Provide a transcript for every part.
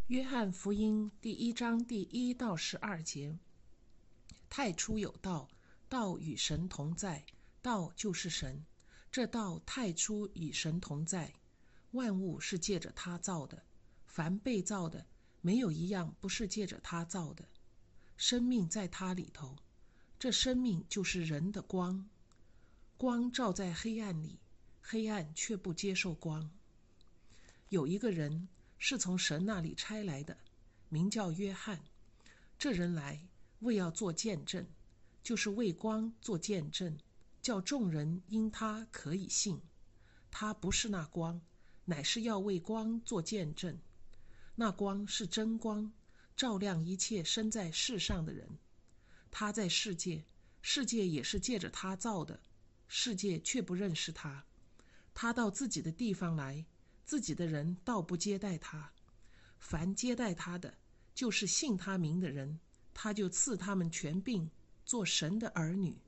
约翰福音第1章第1到12节，太初有道，道与神同在，道就是神。这道太初与神同在，万物是借着他造的，凡被造的，没有一样不是借着他造的。生命在他里头，这生命就是人的光。光照在黑暗里，黑暗却不接受光。有一个人是从神那里差来的，名叫约翰。这人来为要做见证，就是为光做见证，叫众人因他可以信。他不是那光，乃是要为光做见证。那光是真光，照亮一切生在世上的人。他在世界，世界也是借着他造的，世界却不认识他。他到自己的地方来，自己的人倒不接待他。凡接待他的，就是信他名的人，他就赐他们权柄，做神的儿女。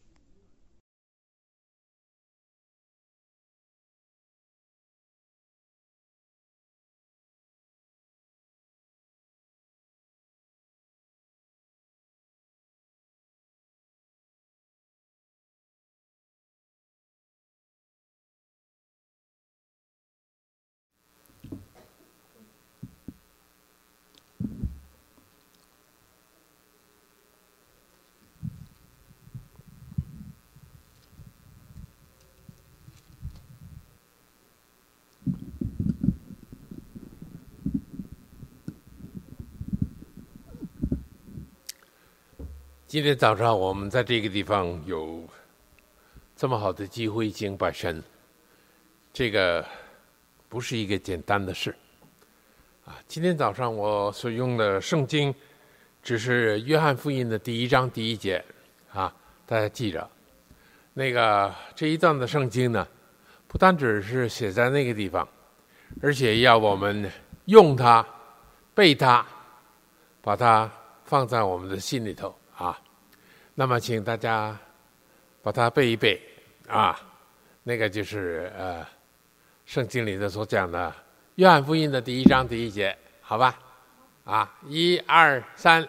今天早上我们在这个地方有这么好的机会敬拜神，这个不是一个简单的事啊。今天早上我所用的圣经只是约翰福音的第1章第1节啊，大家记着。这一段的圣经呢，不单只是写在那个地方，而且要我们用它、背它，把它放在我们的心里头啊。那么请大家把它背一背啊。就是圣经里头所讲的约翰福音的第1章第1节，好吧？啊，1、2、3。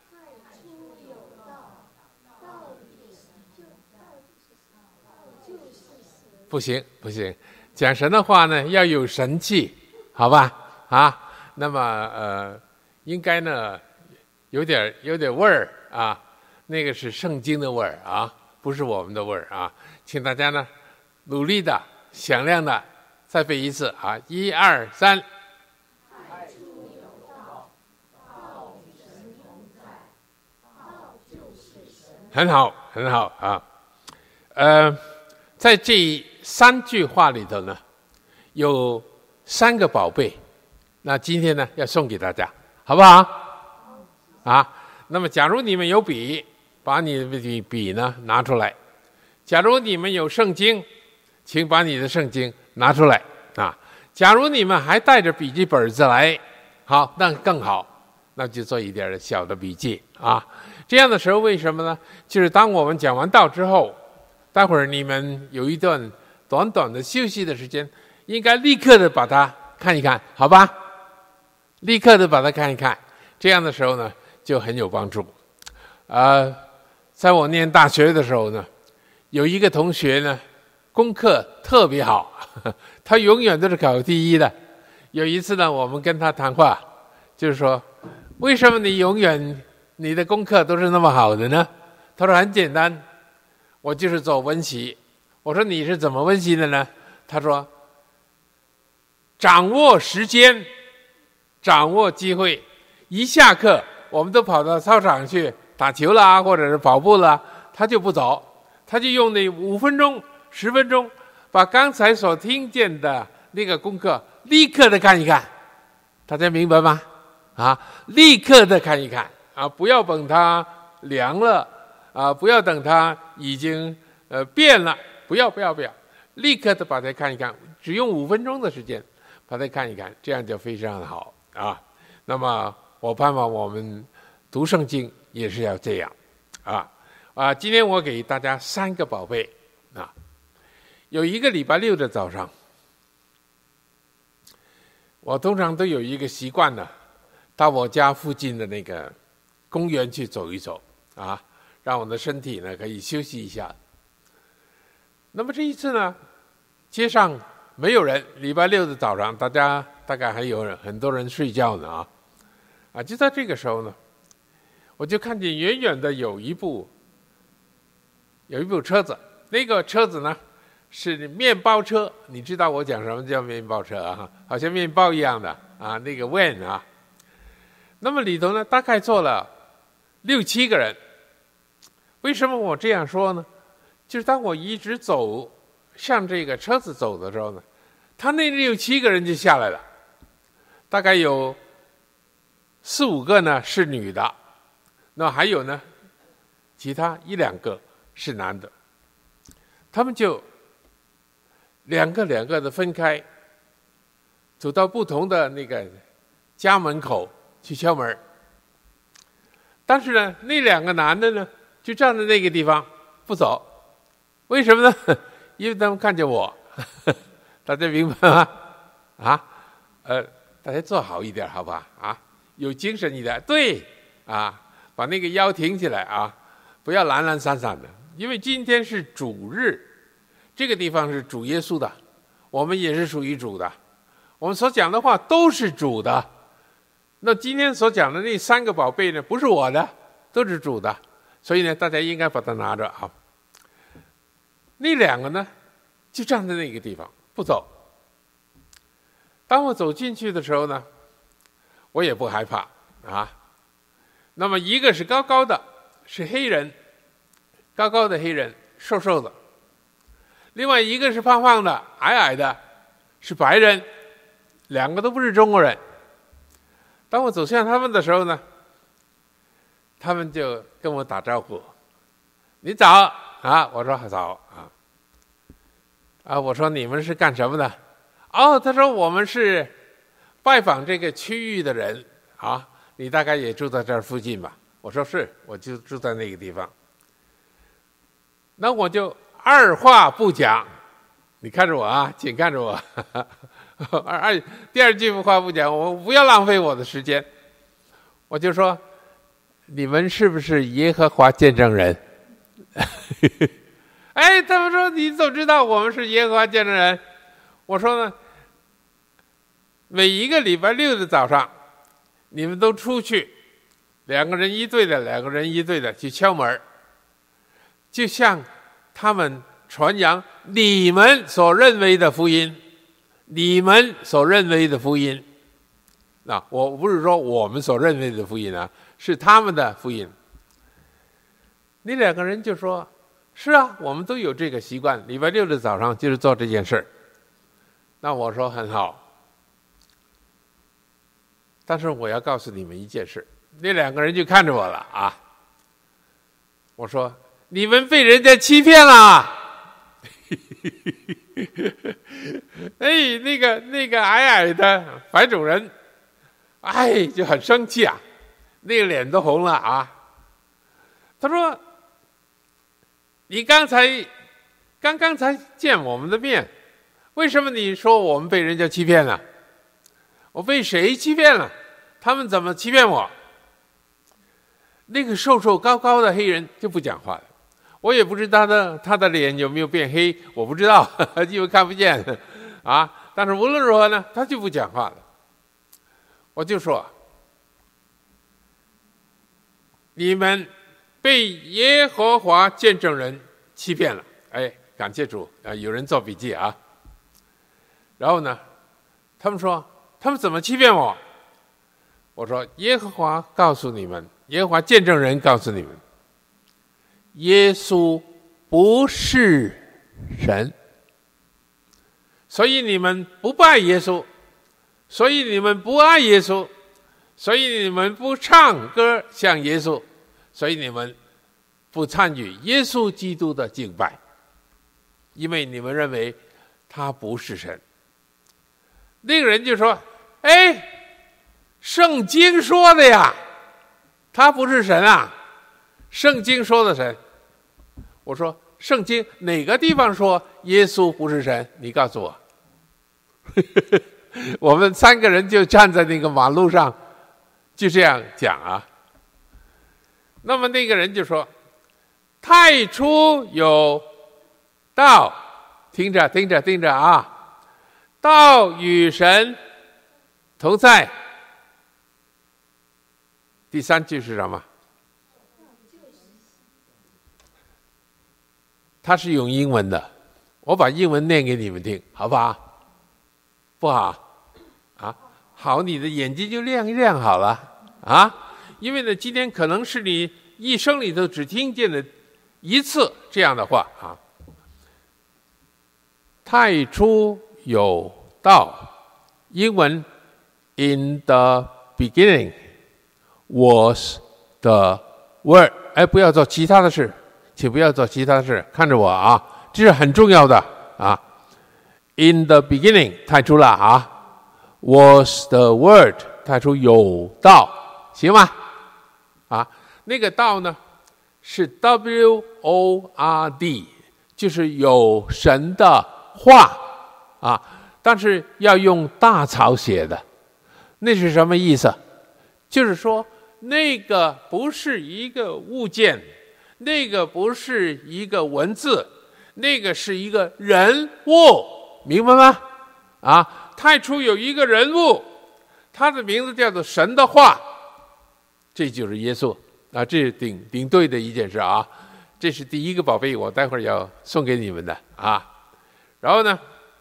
不行，讲神的话呢要有神气，好吧？啊，那么应该呢有点味儿啊。那个是圣经的味儿啊，不是我们的味儿啊，请大家呢努力的、响亮的再背一次啊！1、2、3。 太初有道，道与神同在，道就是神。 很好啊。在这3句话里头呢，有3个宝贝，那今天呢要送给大家，好不好？啊，那么假如你们有笔，把你的笔呢拿出来。假如你们有圣经，请把你的圣经拿出来啊。假如你们还带着笔记本子来，好，那更好，那就做一点小的笔记啊。这样的时候为什么呢？就是当我们讲完道之后，待会儿你们有一段短短的休息的时间，应该立刻的把它看一看，好吧？立刻的把它看一看，这样的时候呢就很有帮助。在我念大学的时候呢，有一个同学呢，功课特别好，他永远都是考第1的。有一次呢，我们跟他谈话，就是说，为什么你永远你的功课都是那么好的呢？他说很简单，我就是做温习。我说你是怎么温习的呢？他说，掌握时间，掌握机会，一下课我们都跑到操场去打球啦，或者是跑步啦，他就不走，他就用那5分钟、10分钟，把刚才所听见的那个功课立刻的看一看。大家明白吗？啊，立刻的看一看啊，不要等它凉了啊，不要等它已经变了，不要，立刻的把它看一看，只用5分钟的时间把它看一看，这样就非常好啊。那么我盼望我们读圣经也是要这样啊。今天我给大家3个宝贝啊。有一个礼拜6的早上，我通常都有一个习惯呢， 到我家附近的那个公园去走一走啊，让我的身体呢可以休息一下。那么这一次呢，街上没有人，礼拜六的早上，大家大概还有很多人睡觉呢就在这个时候呢，我就看见远远的有一部车子，那个车子呢是面包车，你知道我讲什么叫面包车啊？好像面包一样的那个 van 啊。那么里头呢，大概坐了6、7个人。为什么我这样说呢？就是当我一直走向这个车子走的时候呢，他那6、7个人就下来了，大概有4、5个呢是女的，那还有呢其他1、2个是男的，他们就两个的分开，走到不同的那个家门口去敲门。但是呢，那2个男的呢就站在那个地方不走。为什么呢？因为他们看见我。大家明白吗？大家坐好一点好不好？有精神一点。对把那个腰挺起来不要懒懒散散的。因为今天是主日，这个地方是主耶稣的，我们也是属于主的，我们所讲的话都是主的。那今天所讲的那3个宝贝呢，不是我的，都是主的，所以呢，大家应该把它拿着那2个呢，就站在那个地方不走。当我走进去的时候呢，我也不害怕那么一个是高高的，是黑人，高高的黑人，瘦瘦的；另外一个是胖胖的，矮矮的，是白人，2个都不是中国人。当我走向他们的时候呢，他们就跟我打招呼：“你早我说早我说你们是干什么的？他说我们是拜访这个区域的人你大概也住在这儿附近吧？我说是，我就住在那个地方。那我就二话不讲，你看着我请看着我第二句话不讲，我不要浪费我的时间，我就说你们是不是耶和华见证人？他们说你怎么知道我们是耶和华见证人？我说呢，每一个礼拜六的早上，你们都出去，2个人一队的去敲门，就像他们传扬你们所认为的福音，我不是说我们所认为的福音是他们的福音。那2个人就说：“是我们都有这个习惯，礼拜六的早上就是做这件事。”那我说很好，但是我要告诉你们一件事。那2个人就看着我了我说你们被人家欺骗了。那个矮矮的白种人就很生气那个脸都红了他说你刚刚才见我们的面，为什么你说我们被人家欺骗了？我被谁欺骗了？他们怎么欺骗我？那个瘦瘦高高的黑人就不讲话了。我也不知道他的脸有没有变黑，我不知道，因为看不见但是无论如何呢，他就不讲话了。我就说你们被耶和华见证人欺骗了。感谢主有人做笔记然后呢，他们说他们怎么欺骗我？我说耶和华告诉你们，耶和华见证人告诉你们，耶稣不是神，所以你们不拜耶稣，所以你们不爱耶稣，所以你们不唱歌像耶稣，所以你们不参与耶稣基督的敬拜，因为你们认为他不是神。那个人就说圣经说的呀，他不是神圣经说的神。我说圣经哪个地方说耶稣不是神？你告诉我。我们3个人就站在那个马路上就这样讲啊。那么那个人就说：太初有道，听着听着听着啊，道与神同在。第三句是什么？他是用英文的，我把英文念给你们听，好不好？不好啊？好，你的眼睛就亮一亮好了啊！因为呢，今天可能是你一生里头只听见了一次这样的话啊。太初有道，英文 In the beginning was the word。哎，不要做其他的事，请不要做其他的事，看着我啊，这是很重要的啊。In the beginning， 太初了啊 ，was the word， 太初有道，行吗？啊，那个道呢是 W-O-R-D， 就是有神的话啊，但是要用大草写的，那是什么意思？就是说那个不是一个物件，那个不是一个文字，那个是一个人物，明白吗？啊，太初有一个人物，他的名字叫做神的话，这就是耶稣啊，这是顶对的一件事啊。这是第一个宝贝，我待会儿要送给你们的啊。然后呢，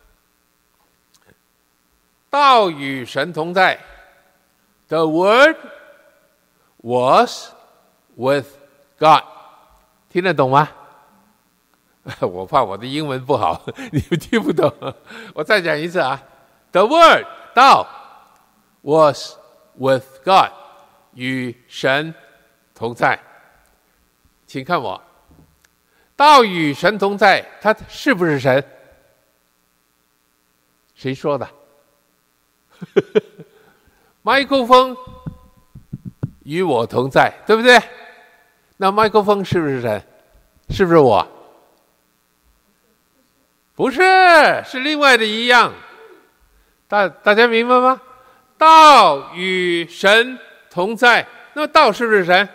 道与神同在 ，The Word was with God， 听得懂吗？我怕我的英文不好，你们听不懂。我再讲一次啊 ，The Word 道 was with God， 与神同在。请看我，道与神同在，他是不是神？谁说的？麦克风与我同在，对不对？那麦克风是不是神？是不是我？不是，是另外的一样。大家明白吗？道与神同在，那道是不是神？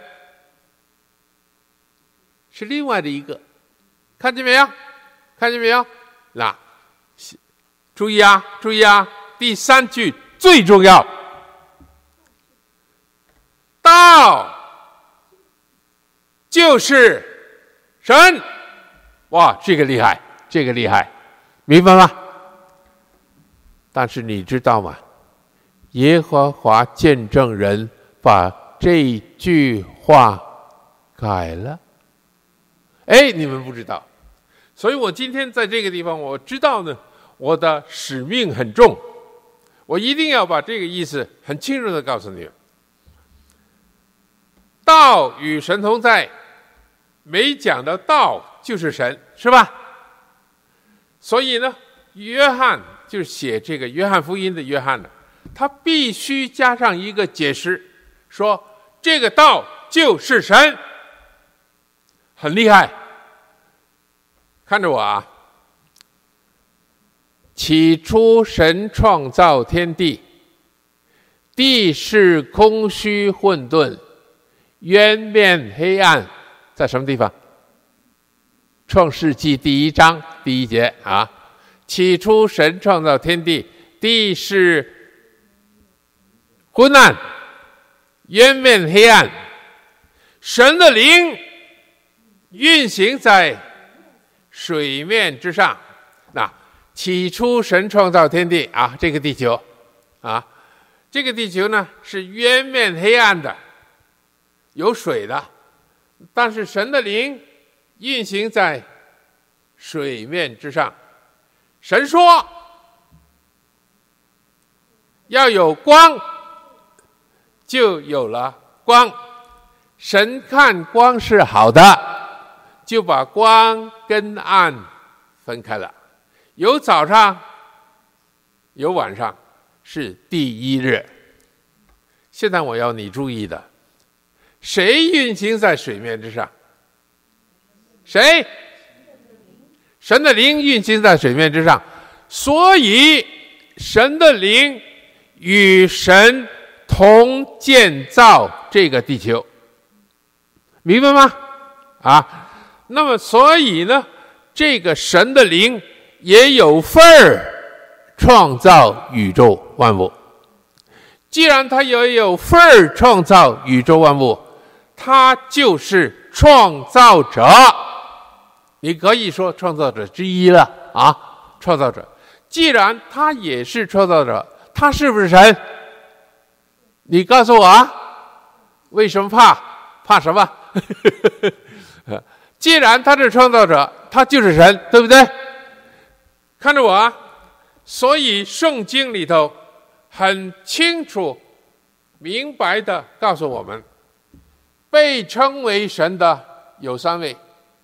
是另外的一个，看见没有？看见没有？那注意啊，注意啊！第三句最重要，道就是神。哇，这个厉害，这个厉害，明白吗？但是你知道吗？耶和华见证人把这句话改了。哎，你们不知道，所以我今天在这个地方，我知道呢，我的使命很重，我一定要把这个意思很清楚的告诉你们。道与神同在，没讲的道就是神，是吧？所以呢，约翰就是写这个约翰福音的约翰呢，他必须加上一个解释，说这个道就是神，很厉害。看着我啊，起初神创造天地，地是空虚混沌，渊面黑暗，在什么地方？创世纪第1章第1节啊，起初神创造天地，地是昏暗，渊面黑暗，神的灵运行在水面之上。那起初神创造天地啊，这个地球啊，这个地球呢是渊面黑暗的，有水的，但是神的灵运行在水面之上。神说要有光，就有了光。神看光是好的，就把光跟暗分开了。有早上，有晚上，是第1日。现在我要你注意的，谁运行在水面之上？谁？神的灵运行在水面之上，所以神的灵与神同建造这个地球，明白吗？那么所以呢，这个神的灵也有份儿创造宇宙万物。既然他也有份儿创造宇宙万物，他就是创造者。你可以说创造者之一了创造者。既然他也是创造者，他是不是神？你告诉我为什么怕什么？既然他是创造者，他就是神，对不对？看着我所以圣经里头很清楚明白的告诉我们，被称为神的有3位。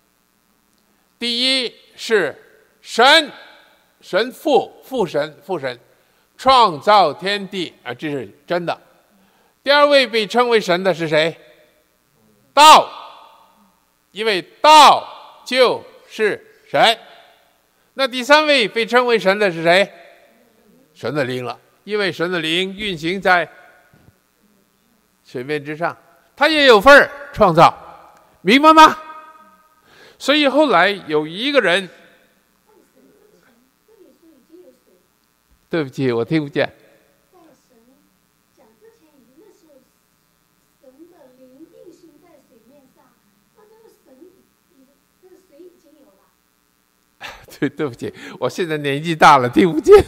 第一是神父神创造天地这是真的。第2位被称为神的是谁？道，因为道就是神。那第3位被称为神的是谁？神的灵了，因为神的灵运行在水面之上，他也有份儿创造，明白吗？所以后来有一个人，对不起，我听不见。 在神讲之前，那时候神的灵运行在水面上，那这个水已经有了。 对不起，我现在年纪大了，听不见。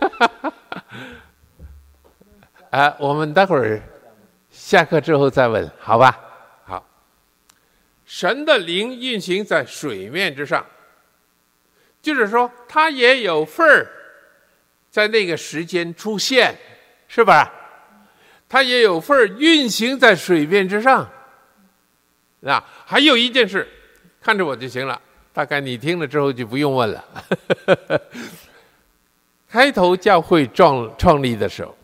我们待会儿下课之后再问，好吧？好。神的灵运行在水面之上，就是说他也有份儿在那个时间出现，是吧？他也有份儿运行在水面之上。还有一件事，看着我就行了，大概你听了之后就不用问了。开头教会创立的时候，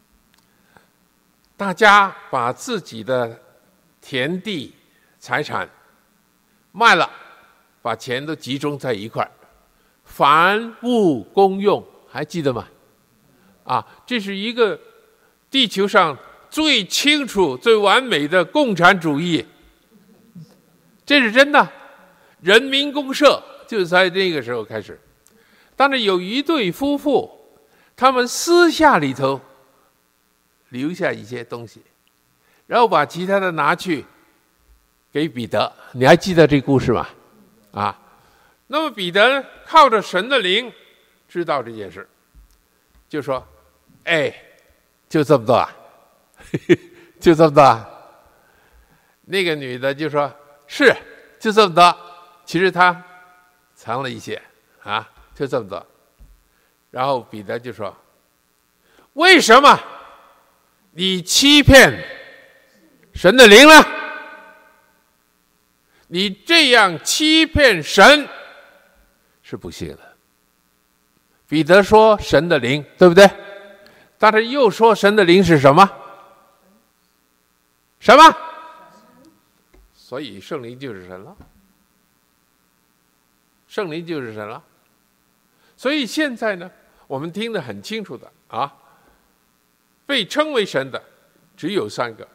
大家把自己的田地财产卖了，把钱都集中在一块儿，凡物公用，还记得吗？这是一个地球上最清楚最完美的共产主义，这是真的。人民公社就在那个时候开始。当然有一对夫妇，他们私下里头留下一些东西，然后把其他的拿去给彼得。你还记得这故事吗？那么彼得靠着神的灵知道这件事，就说就这么多就这么多那个女的就说是就这么多，其实她藏了一些就这么多。然后彼得就说，为什么你欺骗神的灵呢？你这样欺骗神是不行的。彼得说神的灵，对不对？但是又说神的灵是什么？什么？所以圣灵就是神了，圣灵就是神了。所以现在呢，我们听得很清楚的被称为神的只有3个：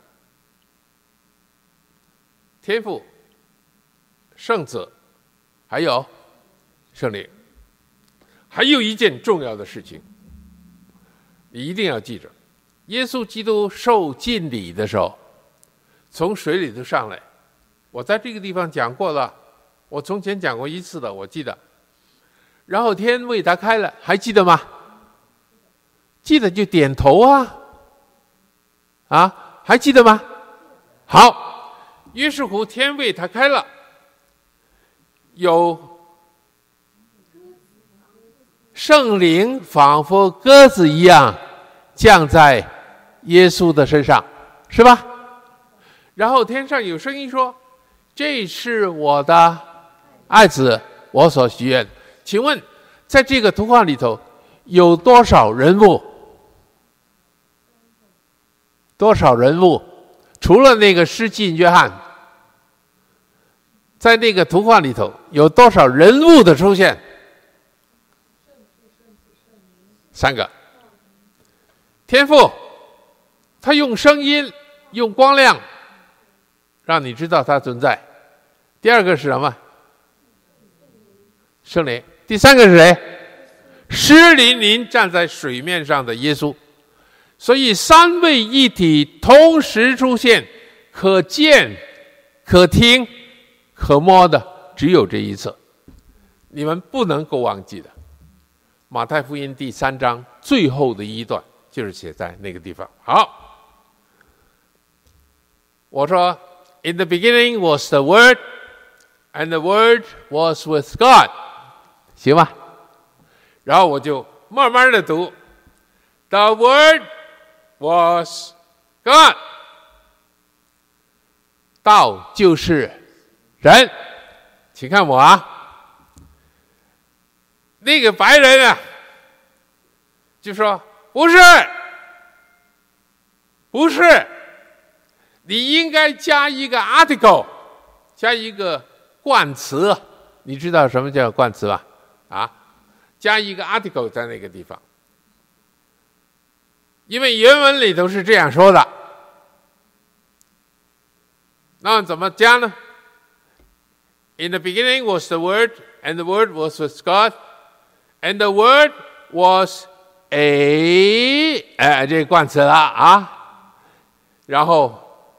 天父、圣子，还有圣灵。还有一件重要的事情，你一定要记着，耶稣基督受浸礼的时候，从水里头上来，我在这个地方讲过了，我从前讲过一次的，我记得。然后天为他开了，还记得吗？记得就点头还记得吗？好，于是乎天为他开了，有圣灵仿佛鸽子一样降在耶稣的身上，是吧？然后天上有声音说，这是我的爱子，我所喜悦的。请问在这个图画里头有多少人物？多少人物？除了那个施浸约翰，在那个图画里头有多少人物的出现？3个：天父、 他用声音，用光亮，让你知道他存在。第二个是什么？圣灵。第三个是谁？湿淋淋站在水面上的耶稣。所以三位一体同时出现，可见、可听、可摸的只有这一次，你们不能够忘记的。马太福音第3章最后的一段就是写在那个地方。好，我说 In the beginning was the Word, and the Word was with God， 行吧？然后我就慢慢的读 The Word was God， 道就是人。请看我啊，那个白人啊就说不是，你应该加一个 article， 加一个冠词。你知道什么叫冠词吧？啊，加一个 article 在那个地方，因为原文里头是这样说的。那怎么加呢？ In the beginning was the Word, and the Word was with God, and the Word was a 这冠词了啊，然后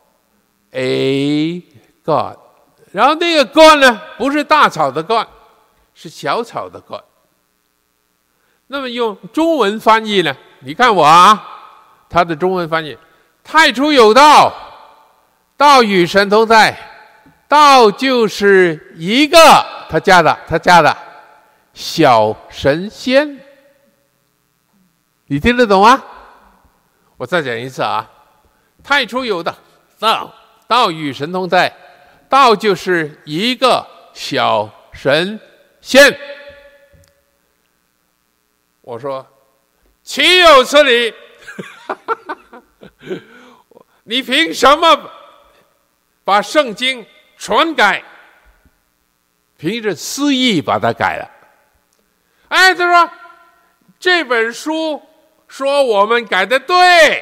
a God， 然后那个 God 呢，不是大草的 God， 是小草的 God。那么用中文翻译呢？你看我啊，他的中文翻译：太初有道，道与神同在，道就是一个他加的小神仙。你听得懂吗？我再讲一次啊，太初有道，道与神同在，道就是一个小神仙。我说岂有此理你凭什么把圣经全改？凭着私意把它改了。他说这本书说我们改的对。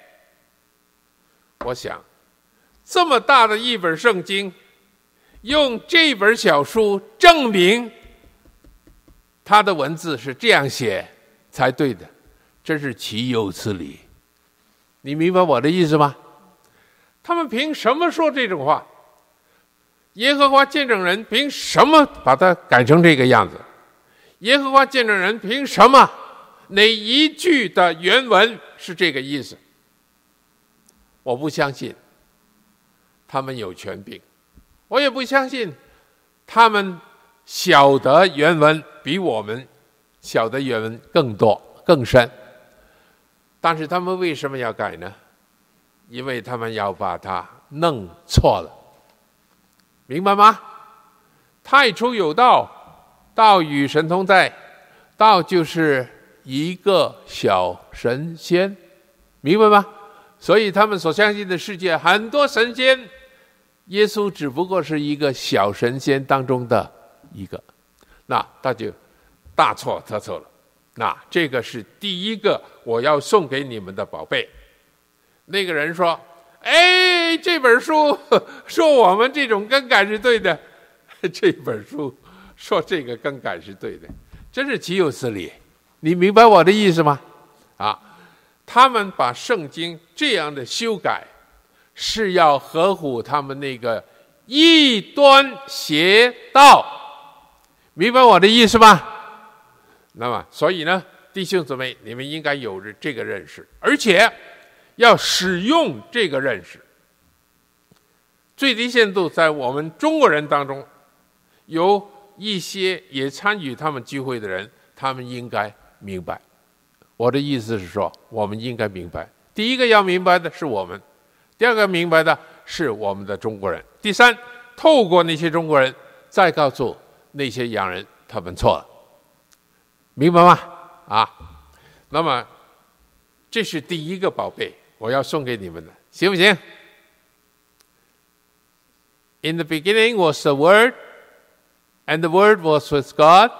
我想这么大的一本圣经，用这本小书证明他的文字是这样写才对的，真是岂有此理。你明白我的意思吗？他们凭什么说这种话？耶和华见证人凭什么把它改成这个样子？耶和华见证人凭什么？哪一句的原文是这个意思？我不相信他们有权柄，我也不相信他们晓得原文比我们晓得原文更多更深。但是他们为什么要改呢？因为他们要把它弄错了，明白吗？太初有道，道与神同在，道就是一个小神仙，明白吗？所以他们所相信的世界很多神仙，耶稣只不过是一个小神仙当中的一个，那他就大错特错了。那这个是第一个我要送给你们的宝贝。那个人说这本书说我们这种更改是对的，这本书说这个更改是对的，真是岂有此理。你明白我的意思吗？他们把圣经这样的修改，是要合乎他们那个异端邪道，明白我的意思吗？那么所以呢，弟兄姊妹，你们应该有着这个认识，而且要使用这个认识。最低限度在我们中国人当中，有一些也参与他们聚会的人，他们应该明白。我的意思是说，我们应该明白，第一个要明白的是我们，第二个明白的是我们的中国人，第三，透过那些中国人再告诉那些洋人他们错了，明白吗？那么这是第一个宝贝，我要送给你们的，行不行？ In the beginning was the Word, and the Word was with God.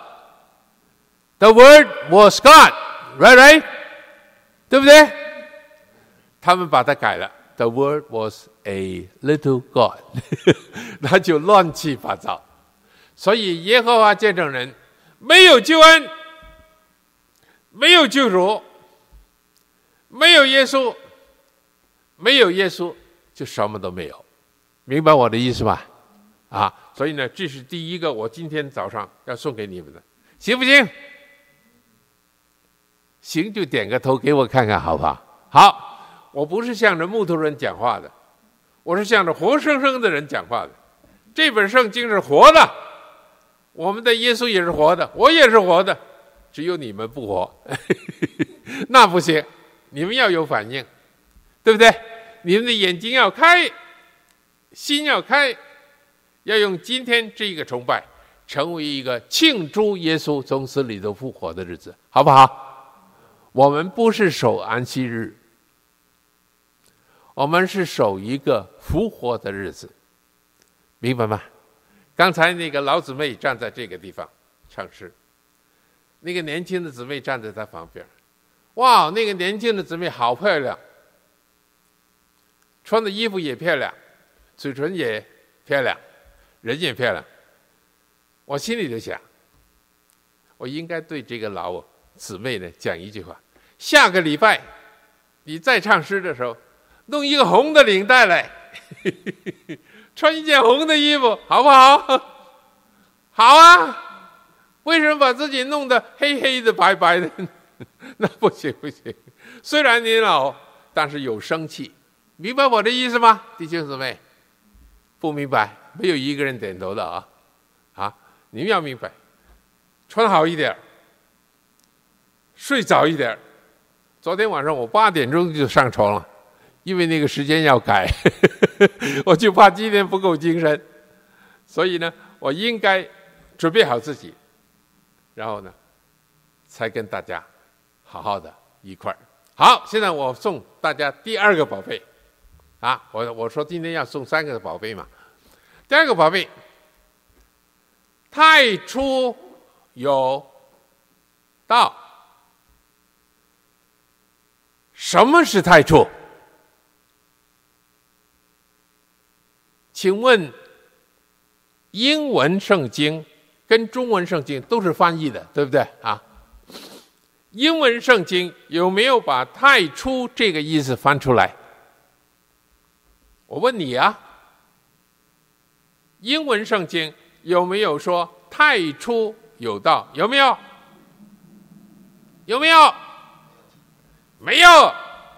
The Word was God, right? 对不对？ 他们把它改了。The word was a little God 那就乱七八糟。所以耶和华见证人没有救恩，没有救主，没有耶稣，没有耶稣就什么都没有。明白我的意思吧？所以呢，这是第一个我今天早上要送给你们的，行不行？行就点个头给我看看好不好？好，我不是向着木头人讲话的，我是向着活生生的人讲话的。这本圣经是活的，我们的耶稣也是活的，我也是活的，只有你们不活那不行，你们要有反应，对不对？你们的眼睛要开，心要开，要用今天这个崇拜成为一个庆祝耶稣从死里头复活的日子，好不好？我们不是守安息日，我们是守一个复活的日子，明白吗？刚才那个老姊妹站在这个地方唱诗，那个年轻的姊妹站在她旁边，哇，那个年轻的姊妹好漂亮，穿的衣服也漂亮，嘴唇也漂亮，人也漂亮。我心里就想，我应该对这个老姊妹呢讲一句话：下个礼拜你再唱诗的时候，弄一个红的领带来穿一件红的衣服，好不好？好啊，为什么把自己弄得黑黑的白白的那不行不行，虽然你老，但是有生气，明白我的意思吗？弟兄姊妹，不明白没有一个人点头的你们要明白，穿好一点，睡早一点。昨天晚上我8点钟就上床了，因为那个时间要改我就怕今天不够精神，所以呢我应该准备好自己，然后呢才跟大家好好的一块儿。好，现在我送大家第二个宝贝我说今天要送3个宝贝嘛。第二个宝贝，太初有道。什么是太初？请问英文圣经跟中文圣经都是翻译的，对不对英文圣经有没有把太初这个意思翻出来？我问你英文圣经有没有说太初有道？有没有？有没有？没有。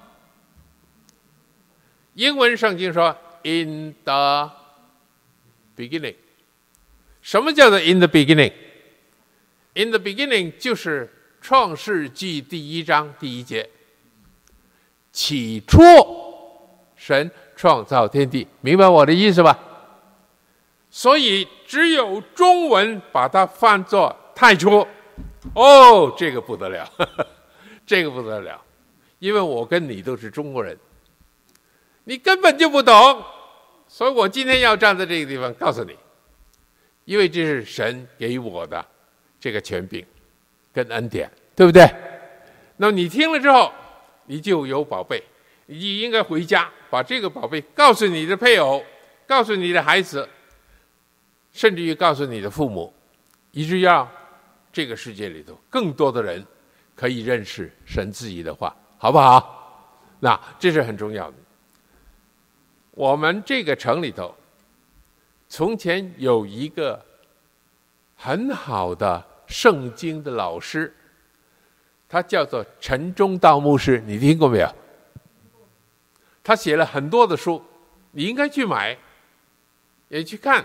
英文圣经说 in the beginning。 什么叫做 in the beginning？ in the beginning 就是创世纪第1章第1节，起初神创造天地，明白我的意思吧？所以只有中文把它翻作太初。这个不得了这个不得了，因为我跟你都是中国人，你根本就不懂，所以我今天要站在这个地方告诉你，因为这是神给我的这个权柄跟恩典，对不对？那么你听了之后，你就有宝贝，你应该回家把这个宝贝告诉你的配偶，告诉你的孩子，甚至于告诉你的父母，以至于让这个世界里头更多的人可以认识神自己的话，好不好？那这是很重要的。我们这个城里头从前有一个很好的圣经的老师，他叫做陈忠道牧师，你听过没有？他写了很多的书，你应该去买也去看。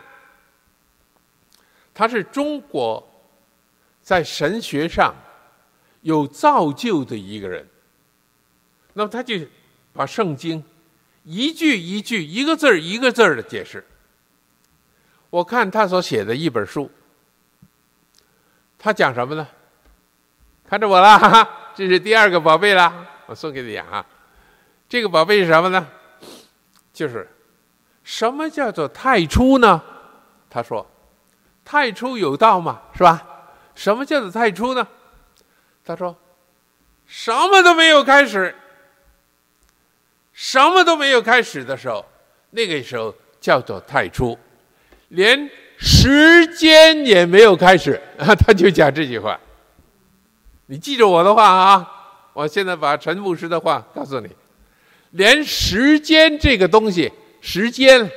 他是中国在神学上有造就的一个人，那么他就把圣经一句一句一个字一个字的解释。我看他所写的一本书，他讲什么呢？看着我啦，哈哈，这是第二个宝贝啦，我送给你这个宝贝是什么呢？就是什么叫做太初呢？他说太初有道嘛，是吧？什么叫做太初呢？他说什么都没有开始， 什么都没有开始的时候，那个时候叫做太初，连时间也没有开始他就讲这句话。你记着我的话啊，我现在把陈牧师的话告诉你，连时间这个东西，时间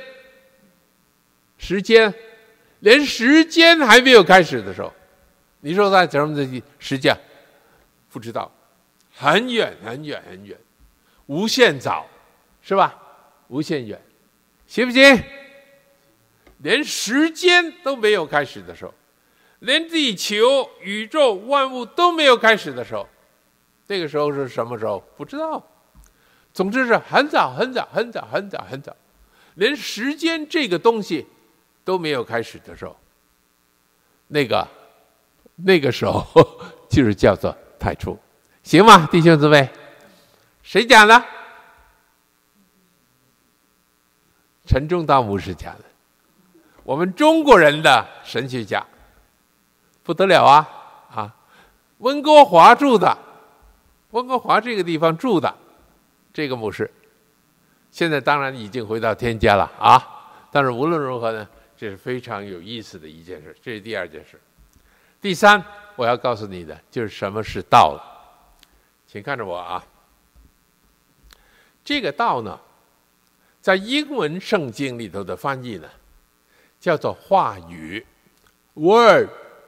连时间还没有开始的时候，你说他怎么的时间不知道，很远很远很远，无限早，是吧？无限远，行不行？连时间都没有开始的时候，连地球、宇宙、万物都没有开始的时候，这个时候是什么时候？不知道。总之是很早很早很早很早很早，连时间这个东西都没有开始的时候，那个时候就是叫做太初，行吗？弟兄姊妹，谁讲的？陈忠道牧师讲的，我们中国人的神学家，不得了啊！温哥华住的，温哥华这个地方住的这个牧师，现在当然已经回到天家了啊！但是无论如何呢，这是非常有意思的一件事，这是第二件事。第三，我要告诉你的就是什么是道了，请看着我啊。这个道呢，在英文圣经里头的翻译呢，叫做话语 ，word，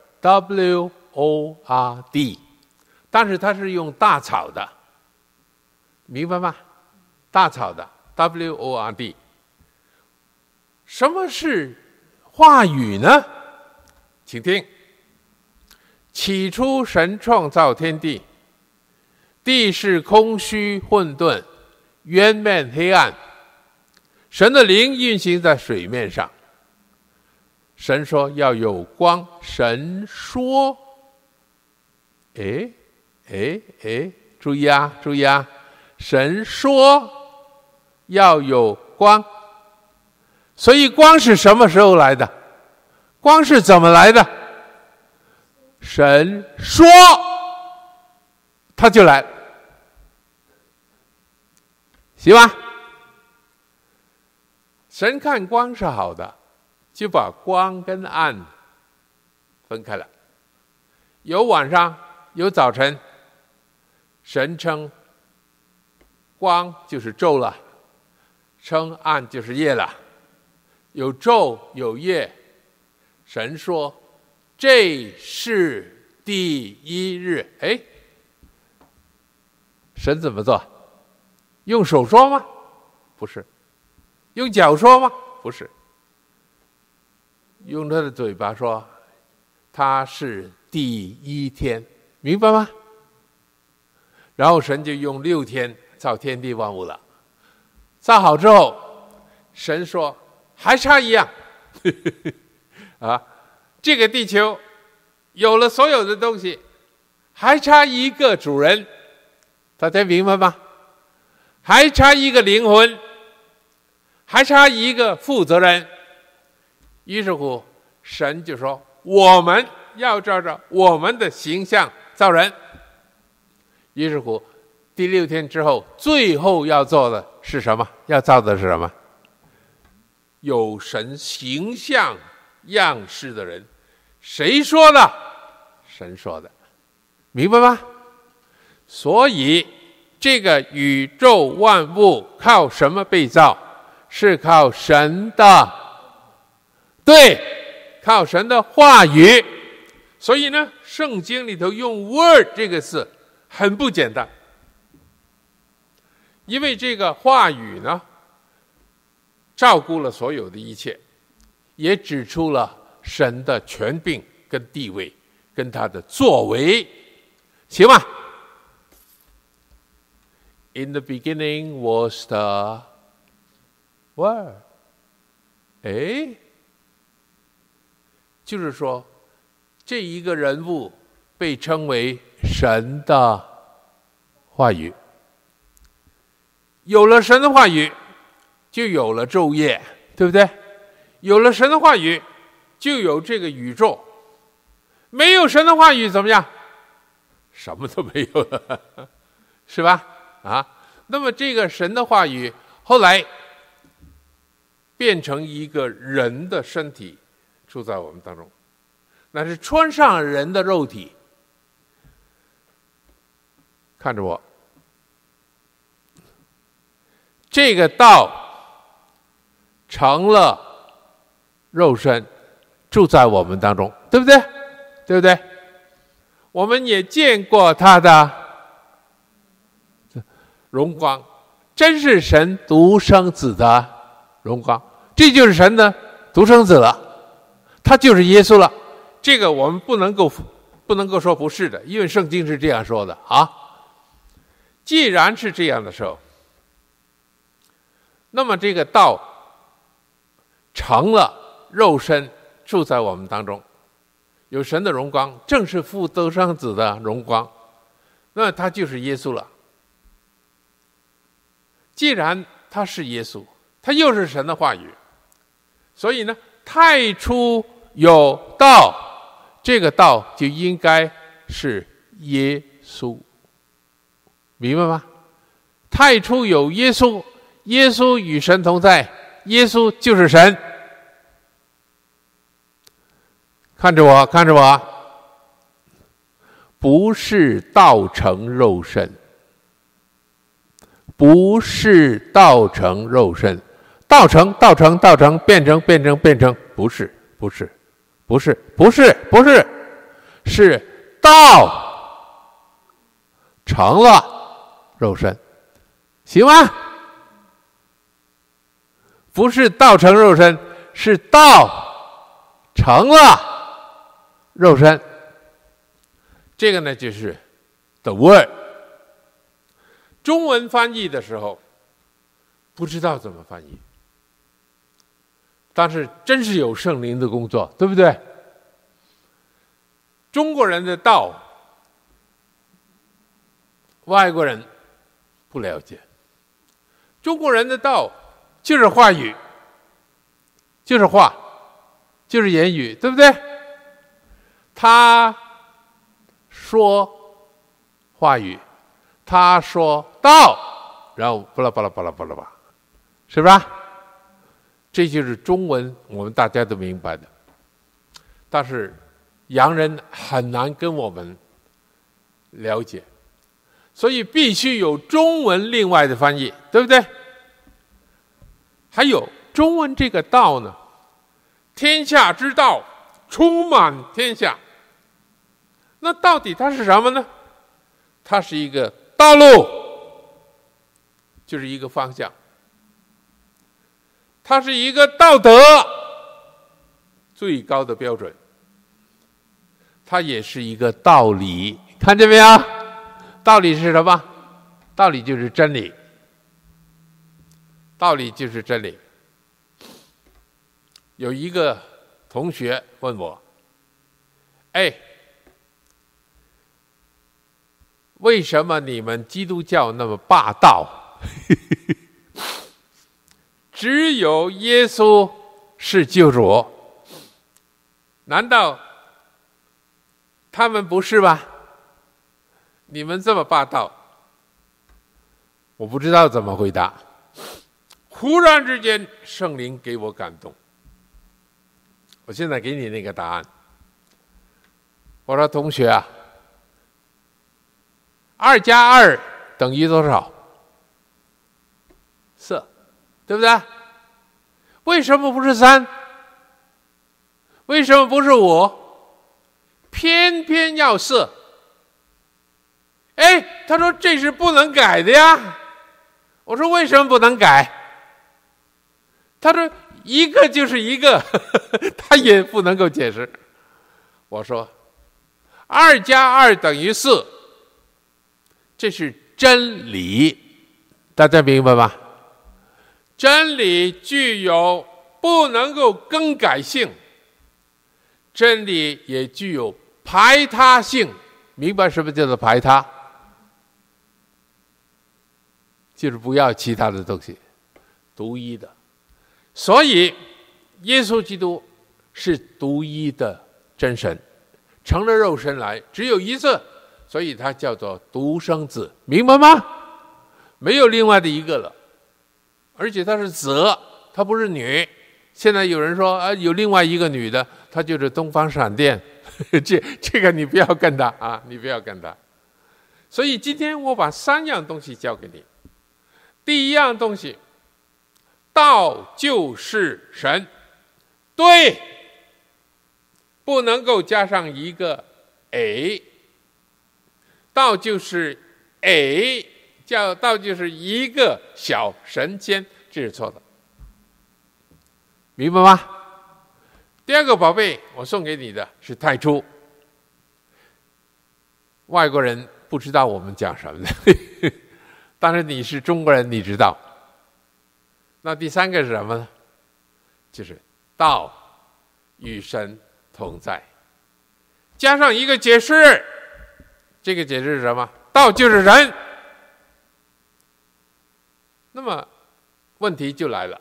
W-O-R-D， 但是它是用大草的，明白吗？大草的 W-O-R-D。什么是话语呢？请听。起初神创造天地，地是空虚混沌，渊面黑暗，神的灵运行在水面上。神说要有光，神说，注意啊，注意啊，神说要有光，所以光是什么时候来的？光是怎么来的？神说他就来，行吧？神看光是好的，就把光跟暗分开了，有晚上有早晨，神称光就是昼了，称暗就是夜了，有昼有夜。神说这是第一日。神怎么做？用手说吗？不是。用脚说吗？不是。用他的嘴巴说，他是第一天，明白吗？然后神就用6天造天地万物了。造好之后，神说还差一样这个地球有了所有的东西，还差一个主人，大家明白吗？还差一个灵魂，还差一个负责人。于是乎神就说我们要照着我们的形象造人。于是乎第6天之后，最后要做的是什么？要造的是什么？有神形象样式的人。谁说的？神说的，明白吗？所以这个宇宙万物靠什么被造？是靠神的，对，靠神的话语。所以呢，圣经里头用 word 这个字很不简单，因为这个话语呢，照顾了所有的一切，也指出了神的权柄跟地位跟他的作为，行吗？ In the beginning was the word。 就是说这一个人物被称为神的话语。有了神的话语，就有了昼夜，对不对？有了神的话语，就有这个宇宙。没有神的话语怎么样？什么都没有了，是吧？ 那么这个神的话语后来变成一个人的身体住在我们当中，那是穿上人的肉体。看着我，这个道成了肉身住在我们当中，对不对？对不对？我们也见过他的荣光，真是神独生子的荣光，这就是神的独生子了，他就是耶稣了。这个我们不能够说不是的，因为圣经是这样说的啊。既然是这样的时候，那么这个道成了肉身住在我们当中，有神的荣光，正是父独生子的荣光，那他就是耶稣了。既然他是耶稣，他又是神的话语，所以呢，太初有道，这个道就应该是耶稣，明白吗？太初有耶稣，耶稣与神同在，耶稣就是神。看着我，看着我，不是道成肉身，不是道成肉身，道成变成，不是，是道成了肉身，行吗？不是道成肉身，是道成了肉身。这个呢，就是 the word。中文翻译的时候不知道怎么翻译，但是真是有圣灵的工作，对不对？中国人的道，外国人不了解。中国人的道就是话语，就是话，就是言语，对不对？他说话语，他说道，然后巴拉巴拉巴拉巴拉巴，是吧？这就是中文，我们大家都明白的。但是洋人很难跟我们了解，所以必须有中文另外的翻译，对不对？还有中文这个道呢，天下之道充满天下，那到底它是什么呢？它是一个道路，就是一个方向，它是一个道德最高的标准，它也是一个道理。看见没有？道理是什么？道理就是真理，道理就是真理。有一个同学问我，为什么你们基督教那么霸道？只有耶稣是救主，难道他们不是吗？你们这么霸道，我不知道怎么回答。忽然之间，圣灵给我感动。我现在给你那个答案。我说同学啊，2加2等于多少？4，对不对？为什么不是3？为什么不是5？偏偏要4。他说这是不能改的呀。我说为什么不能改？他说一个就是一个，他也不能够解释。我说2加2等于4，这是真理，大家明白吗？真理具有不能够更改性，真理也具有排他性。明白什么叫做排他？就是不要其他的东西，独一的。所以耶稣基督是独一的真神，成了肉身来，只有一次，所以他叫做独生子，明白吗？ 没有另外的一个了，而且她是子，她不是女。现在有人说有另外一个女的，她就是东方闪电，这个你不要跟她啊，你不要跟她。所以今天我把3样东西教给你。第一样东西，道就是神，对，不能够加上一个 a， 道就是道就是一个小神仙，这是错的，明白吗？第二个宝贝，我送给你的是太初。外国人不知道我们讲什么的，但是你是中国人，你知道。那第3个是什么呢？就是道与神同在，加上一个解释，这个解释是什么？道就是人。那么问题就来了，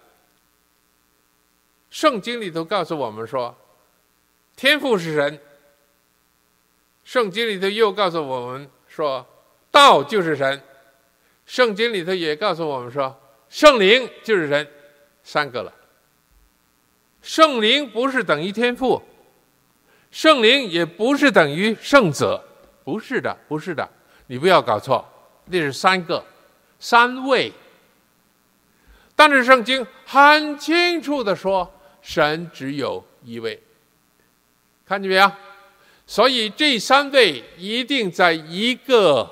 圣经里头告诉我们说天父是神，圣经里头又告诉我们说道就是神，圣经里头也告诉我们说圣灵就是神，3个了。圣灵不是等于天父，圣灵也不是等于圣子，不是的，不是的，你不要搞错，那是3个，3位。但是圣经很清楚的说神只有一位，看见没有？所以这3位一定在一个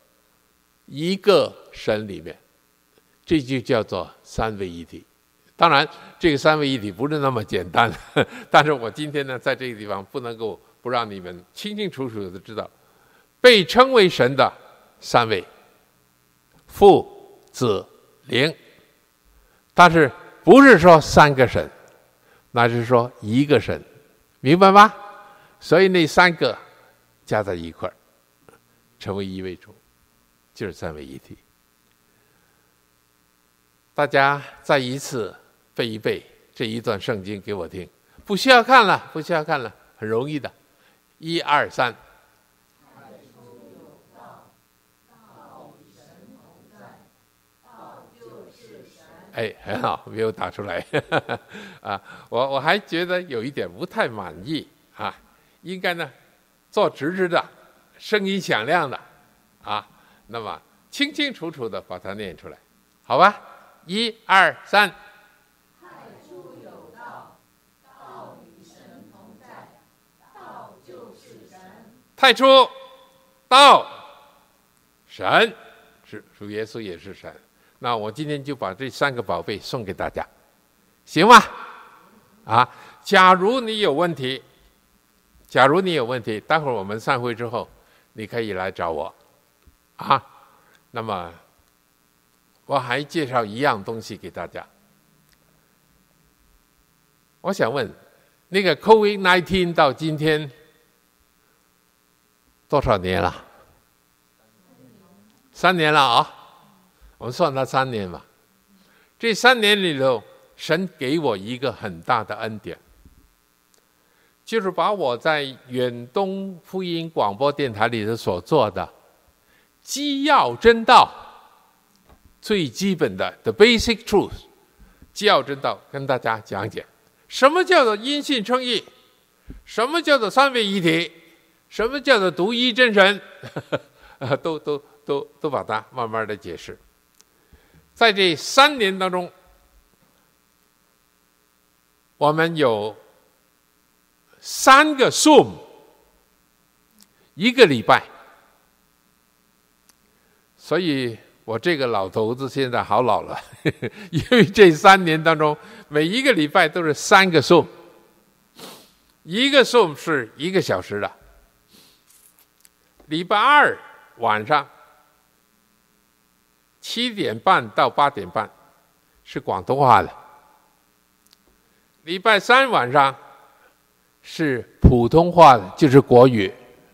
神里面，这就叫做3位一体。当然这个3位一体不是那么简单，但是我今天呢在这个地方不能够不让你们清清楚楚的知道被称为神的3位，父子灵。但是不是说3个神，那是说一个神，明白吗？所以那3个加在一块儿成为一位主，就是3位一体。大家再一次背一背这一段圣经给我听，不需要看了，不需要看了，很容易的。1、2、3。很好，没有打出来啊！我还觉得有一点不太满意啊，应该呢做直直的，声音响亮的啊，那么清清楚楚的把它念出来，好吧？1、2、3。 太初有道，道与神同在，道就是神。 太初，道，神，主耶稣也是神。那我今天就把这3个宝贝送给大家，行吗？啊，假如你有问题，待会儿我们散会之后，你可以来找我，啊，那么我还介绍一样东西给大家。我想问，那个 COVID-19 到今天多少年了？3年了啊。我们算它3年吧。这3年里头，神给我一个很大的恩典，就是把我在远东福音广播电台里头所做的基要真道，最基本的 the basic truth， 基要真道跟大家讲解，什么叫做因信称义，什么叫做3位一体，什么叫做独一真神，都把它慢慢的解释。在这3年当中，我们有3个 Zoom， 1个礼拜。所以我这个老头子现在好老了，因为这3年当中，每1个礼拜都是3个 Zoom， 1个 Zoom 是1个小时的。礼拜2晚上7点半到8点半是广东话的，礼拜3晚上是普通话的，就是国语，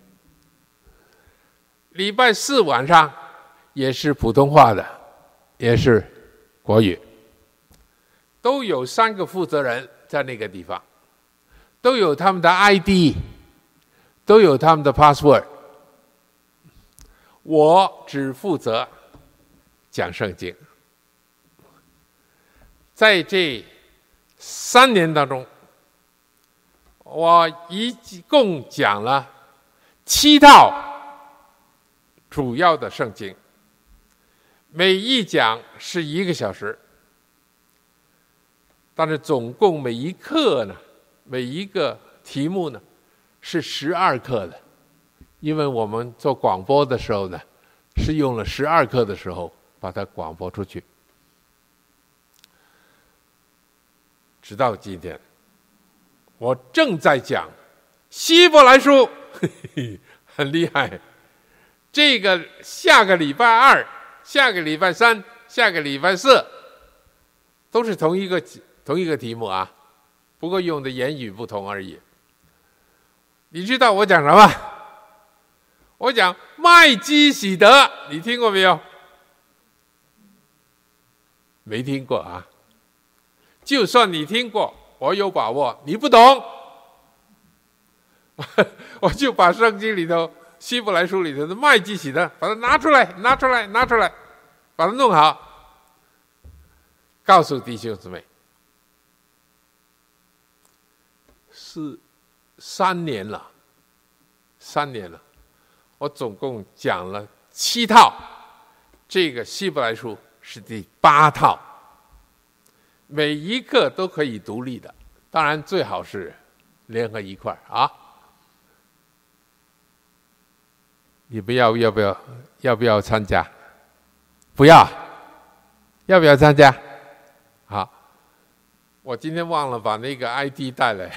礼拜4晚上也是普通话的，也是国语，都有3个负责人在那个地方，都有他们的 ID， 都有他们的 password， 我只负责讲圣经。在这3年当中，我一共讲了7套主要的圣经，每一讲是1个小时，但是总共每一课呢，每一个题目呢是12课的，因为我们做广播的时候呢，是用了12课的时候把它广播出去。直到今天，我正在讲希伯来书，很厉害。这个下个礼拜2、下个礼拜3、下个礼拜4，都是同一个题目啊，不过用的言语不同而已。你知道我讲什么？我讲麦基洗德，你听过没有？没听过啊。就算你听过，我有把握你不懂，我就把圣经里头希伯来书里头的麦基洗德把它拿出来，把它弄好，告诉弟兄姊妹。是3年了，我总共讲了7套，这个希伯来书是第8套，每一个都可以独立的，当然最好是联合一块啊。你不要不要参加？不要，要不要参加？好，我今天忘了把那个 ID 带来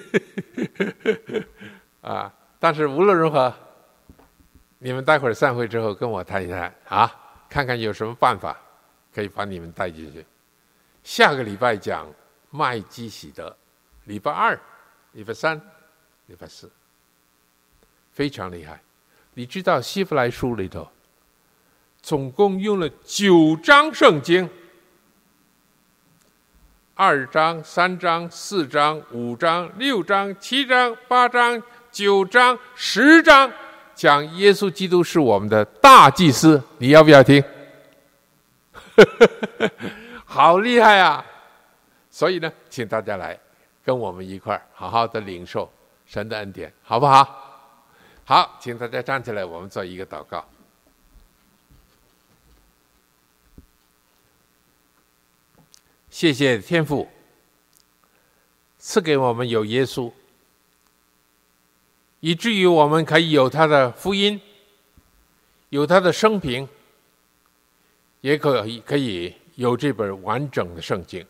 啊！但是无论如何，你们待会儿散会之后跟我谈一谈啊，看看有什么办法可以把你们带进去。下个礼拜讲麦基洗德，礼拜2、礼拜3、礼拜4，非常厉害。你知道希伯来书里头总共用了9章圣经，2章、3章、4章、5章、6章、7章、8章、9章、10章，讲耶稣基督是我们的大祭司，你要不要听？好厉害啊！所以呢，请大家来跟我们一块儿好好的领受神的恩典，好不好？好，请大家站起来，我们做一个祷告。谢谢天父赐给我们有耶稣，以至于我们可以有他的福音，有他的生平，也可以有这本完整的圣经。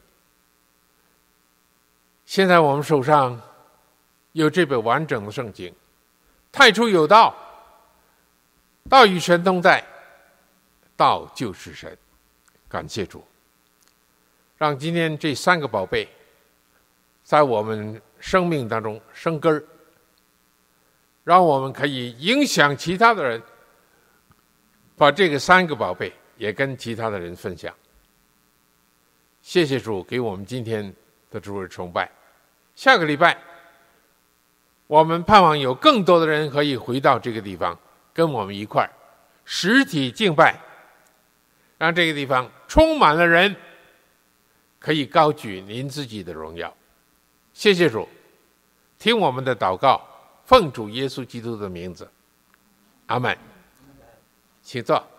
现在我们手上有这本完整的圣经，太初有道，道与神同在，道就是神。感谢主，让今天这3个宝贝在我们生命当中生根儿，让我们可以影响其他的人，把这个3个宝贝也跟其他的人分享。谢谢主给我们今天的主日崇拜。下个礼拜我们盼望有更多的人可以回到这个地方，跟我们一块儿实体敬拜，让这个地方充满了人，可以高举您自己的荣耀。谢谢主，听我们的祷告，奉主耶稣基督的名字，阿们。请坐。